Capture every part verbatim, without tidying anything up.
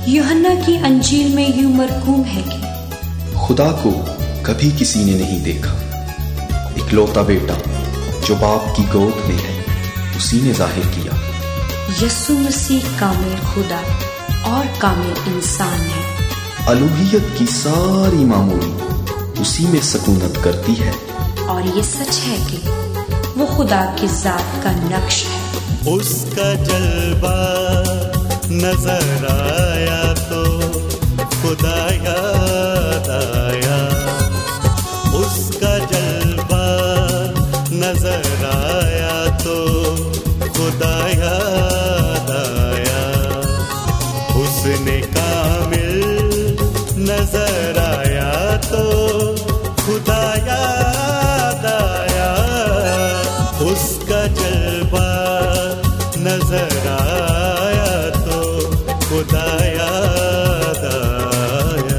यूहन्ना की अंजील में यूं मरकूम है कि खुदा को कभी किसी ने नहीं देखा, इकलौता बेटा जो बाप की गोद में है उसी ने जाहिर किया। यीशु मसीह कामिल खुदा और कामिल इंसान है। अलूहियत की सारी मामूली उसी में सकूनत करती है। और ये सच है कि वो खुदा की जात का नक्श है। उसका जलवा नजर आया तो खुदा याद आया। उसका जलवा नजर आया तो खुदा याद आया। उसने कामिल नजर आया तो खुदा याद आया। उसका जलवा नजर आया तो खुदा याद आया।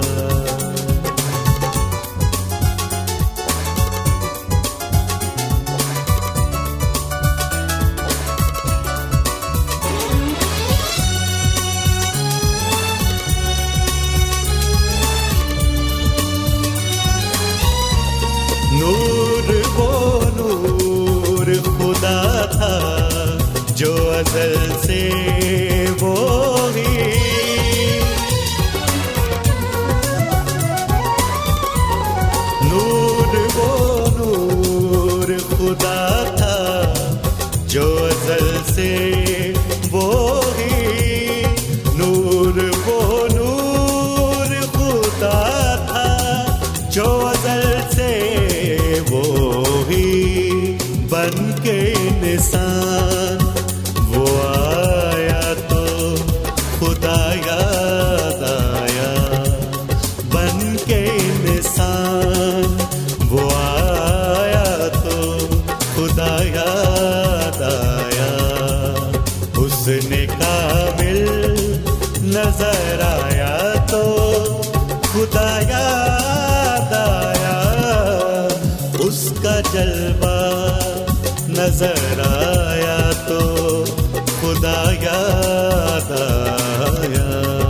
नूर वो नूर खुदा था जो अज़ल से वो ही। नूर वो नूर खुदा था जो अज़ल से वो ही। नूर वो नूर खुदा था जो अज़ल से वो ही। बन के इंसान वो आया तो खुदा याद आया। बन के इंसान वो आया तो खुदा याद आया। उसने कामिल नजर आया तो खुदा याद आया। उसका जलवा नजर आया तो खुदा याद आया।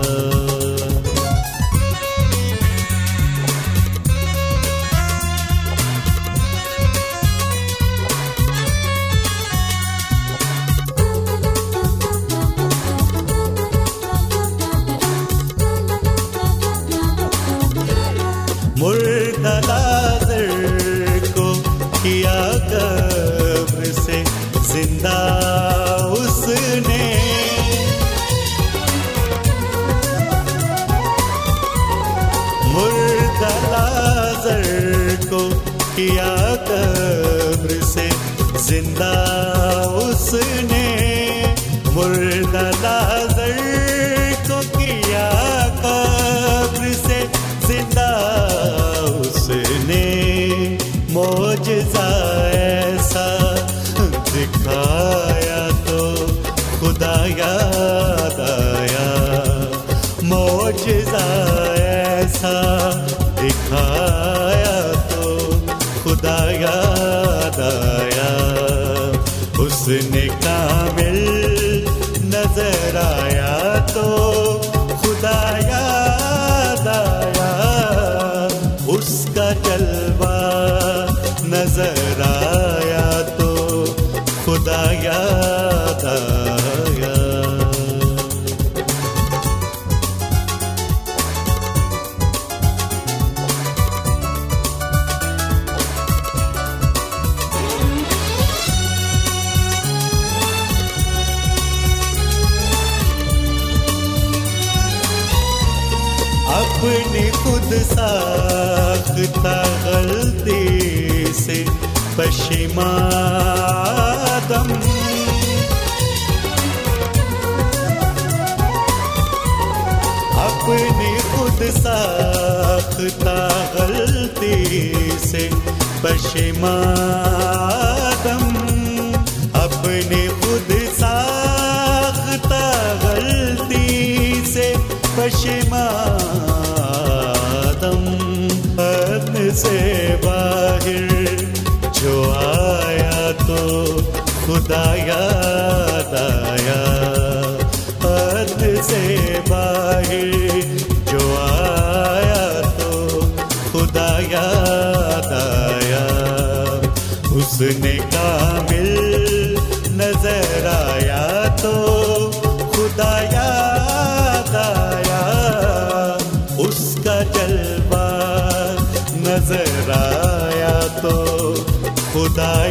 मुर्दा लाज़र को किया कब्र से जिंदा उसने। मुर्दा लाज़र को किया कब्र से जिंदा उसने। मुर्दा लाज़र को किया कब्र से जिंदा उसने। मौजज़ा ऐसा दिखाया तो खुदा याद आया। मौजज़ा ऐसा दिखाया तो खुदा याद आया। उसने कामिल नजर आया तो खुदा याद आया। उसका जलवा नजर आया तो खुदा याद आया। अपनी खुद साख्ता गलती से पश्चिमादम। अपनी खुद साख्ता गलती से पश्चिमादम। अपनी खुद साख्ता गलती से पश्चिमादम। हद से बाहर जो आया तो खुदा याद आया। हद से बाहर जो आया तो खुदा याद आया, उसने कामिल नजर आया तो खुदा याद आया, उसका जलवा नजर आया तो खुदा